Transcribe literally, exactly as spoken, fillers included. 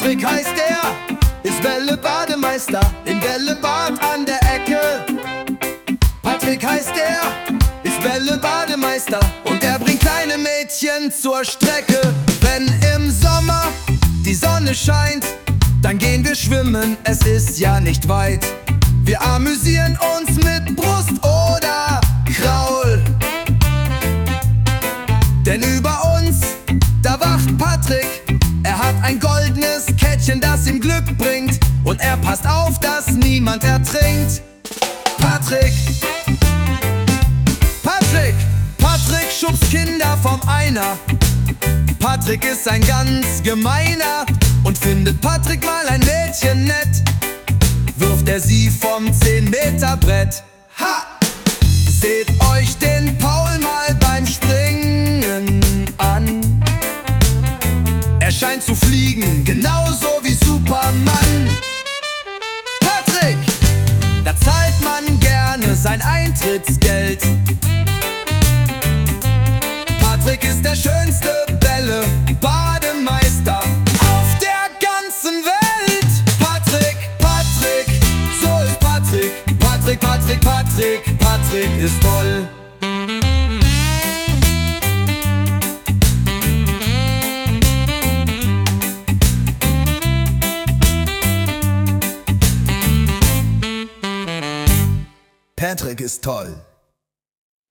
Patrick heißt er, ist Bälle-Bademeister in Bällebad an der Ecke. Patrick heißt er, ist Bälle-Bademeister und er bringt kleine Mädchen zur Strecke. Wenn im Sommer die Sonne scheint, dann gehen wir schwimmen, es ist ja nicht weit. Wir amüsieren uns mit Brust oder Kraul. Denn über uns, da wacht Patrick. Er hat ein goldenes Kettchen, das ihm Glück bringt. Und er passt auf, dass niemand ertrinkt. Patrick, Patrick, Patrick schubst Kinder vom Einer. Patrick ist ein ganz gemeiner. Und findet Patrick mal ein Mädchen nett, wirft er sie vom zehn Meter Brett. Ha! Seht euch den Paul mal beim Springen an. Er scheint zu fliegen, genauso wie Superman. Patrick, da zahlt man gerne sein Eintrittsgeld. Patrick ist der schönste Bälle-Bademeister auf der ganzen Welt. Patrick, Patrick, so ist Patrick. Patrick, Patrick, Patrick, Patrick ist toll. Patrick ist toll.